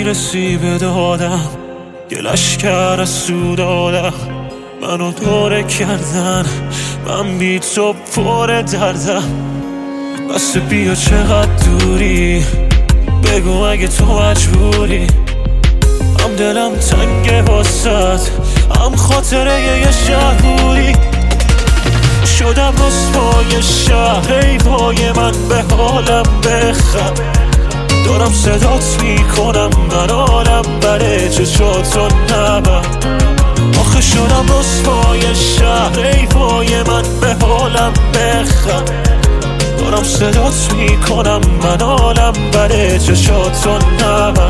میرسی به دادم، یه لشکر از سود دادم منو دوره کردن، من بی تو پر دردم. بس بیا چقدر دوری، بگو اگه تو مجبوری. هم دلم تنگه واسد، هم خاطره یه شهر بودی. شدم رسوای شهر، ای وای من به حالم بخم. دارم صدات میکنم من عالم بره چشاتو نبم. آخه شدم رسوای شهر، ای وای من به حالم بخم. دارم صدات میکنم من عالم بره چشاتو نبم.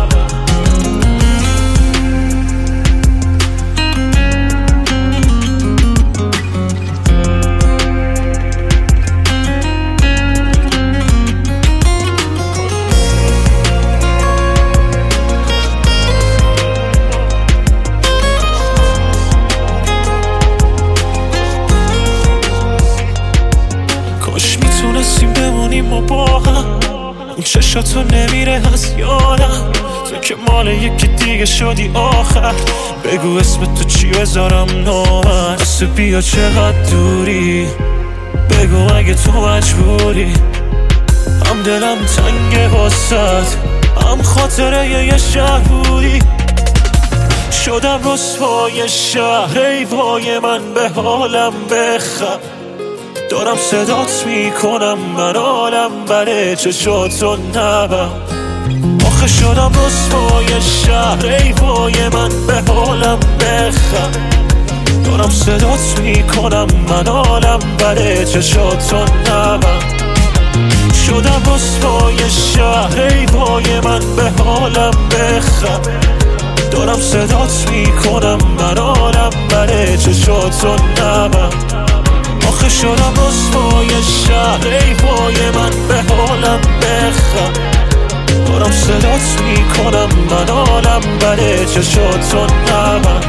کاش میتونستیم بمونیم ما با هم، اون چشاتو نمیره از یادم. تو که مال یکی دیگه شدی آخر، بگو اسم تو چی بذارم نامش. بس بیا چقدر دوری، بگو اگه تو مجبوری. هم دلم تنگه واسد، هم خاطره یه شهر بودی. شدم رسوای شهر، ای وای من به حالم بخم. دارم صدات میکنم من عالم بره چشاتو نبم. آخه شدم رسوای شهر، ای وای من به حالم بخم. دارم صدات میکنم من عالم بره چشاتو نبم. شدم رسوای شهر، ای وای من به حالم بخم. دارم صدات میکنم من عالم بره چشاتو نبم. آخه شدم رسوای شهر، ای وای من به حالم بخم. دارم صدات میکنم من عالم بره چشاتو نبم.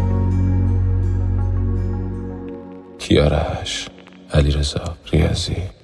کیارش، علیرضا ریاضی.